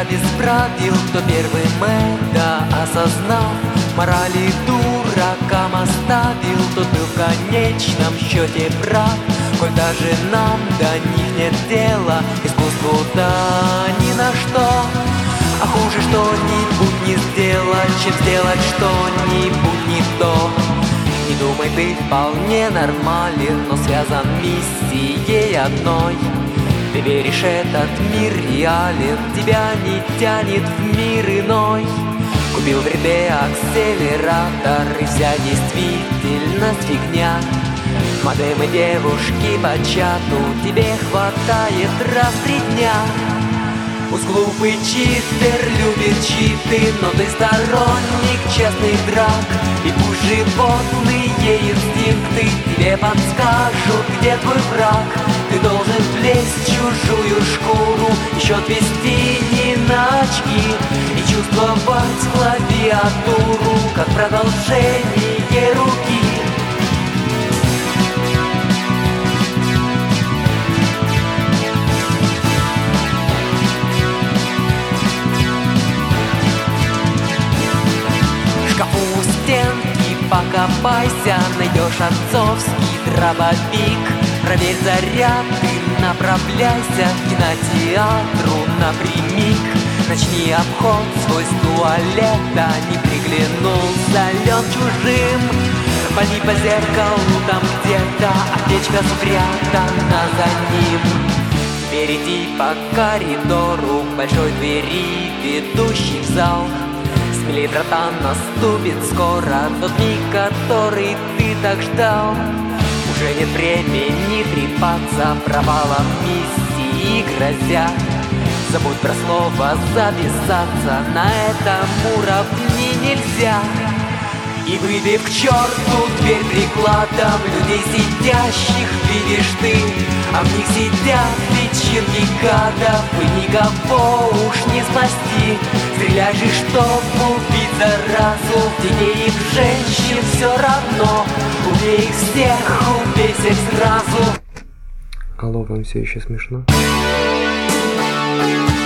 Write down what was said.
без правил, кто первым это осознал. Морали дуракам оставил, тот был в конечном счете прав. Коль даже нам до них нет дела, искусству-то ни на что. А хуже что-нибудь не сделать, чем сделать что-нибудь не то. Не думай, ты вполне нормален, но связан миссией одной. Ты веришь, этот мир реален, тебя не тянет в мир иной. Купил в ряде акселератор, и вся действительность фигня. Модемы девушки по чату, тебе хватает раз в 3 дня. Пусть глупый читер любит читы, но ты сторонник честных драк. И пусть животные инстинкты тебе подскажут, где твой враг. Ты должен влезть в чужую шкуру, и счет вести не на очки, и чувствовать клавиатуру, как продолжение руки. У стенки покопайся, найдешь отцовский дробовик. Проверь заряд и направляйся к кинотеатру напрямик. Начни обход свой с туалета, не приглянулся ли он чужим. Пали по зеркалу, там где-то аптечка спрятана за ним. Впереди по коридору к большой двери, ведущей в зал. Смелей, братан, наступит скоро тот миг, который ты так ждал. Уже нет времени трепаться, провалом миссии грозят. Забудь про слово записаться, на этом уровне нельзя. И выбив к черту дверь прикладом, людей сидящих видишь ты, а в них сидят личинки гадов, и никого уж не спасти. Стреляй же, чтоб убить заразу, в детей и в женщин все равно. Убей их всех, убей всех сразу. Алло, вам все еще смешно?